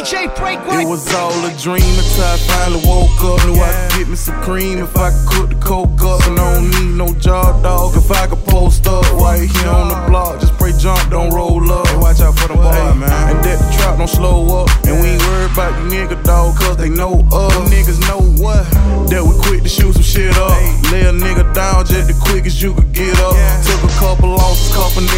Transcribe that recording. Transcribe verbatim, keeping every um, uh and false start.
J break right. It was all a dream until I finally woke up. Knew I could get me some cream if I could cook the coke up. And I don't need no job, dog, if I could post up right here on the block. Just pray jump don't roll up. Hey, watch out for the boy, hey, man. And that the trap don't slow up. And we ain't worried about the nigga, dog, cause they know us. Them niggas know what? That we quick to shoot some shit up. Lay a nigga down just the quickest you could get up. Took a couple losses, couple